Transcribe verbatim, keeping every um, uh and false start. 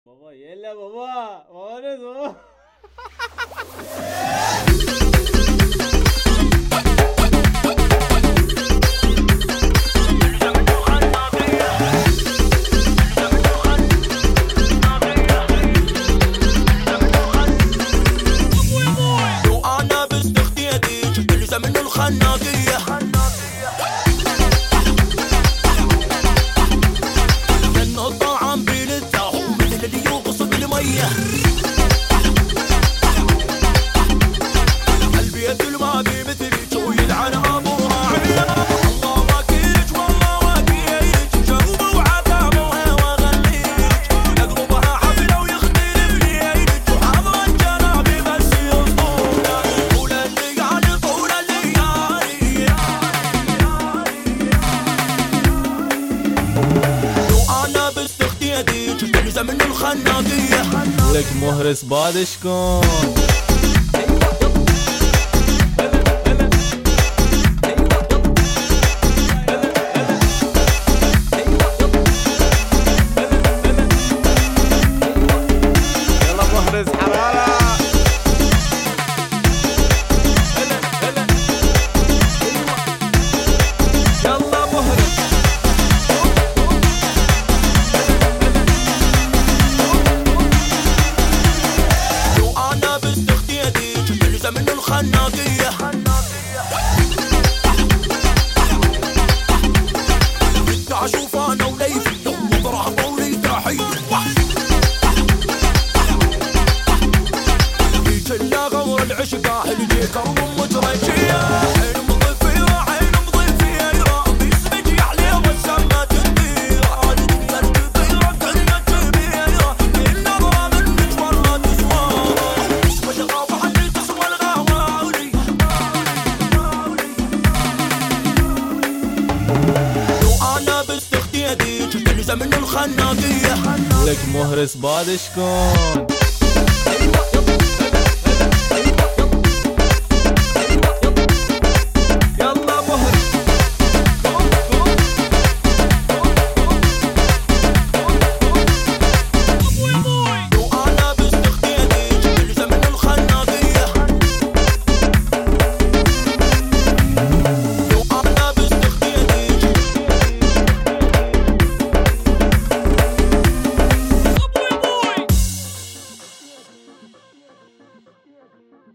بابا يلا بابا بابا بابا وانا باستخديتي تلزم من الخناقية لانه الطعام بلذة مثل اللي يوقص بالمية البيت الما بمثلي جو يلعن ابوها عيا الله واكيلك والله واكيلك جاوبه وعتابه واغليك يقلبها حفله ويخدل بليلك وحاضر الجنابي بس يصطولك طول الليالي طول الليالي لو انا باستخديتي تلزم من الخناقية لك مهرس بعد شكون يلا مهرس حرارة يلا مهرس لو انا باستخديتي تلزم من الخناقية بدي اشوف انا وليفي يوم برهبة ولي تحية هيك اللي غور العشقة اللي كرم مترجية عين مضيفية عين مضيفية باسمك يحلى والسما تدير هذه الدنيا الكبيرة الدنيا الكبيرة النظرة منك والله تسوى تسوى شغافة حتى تسوى الغاوي لو انا باستخديتي تلزم من الخناقية لك مهرس بعد شكون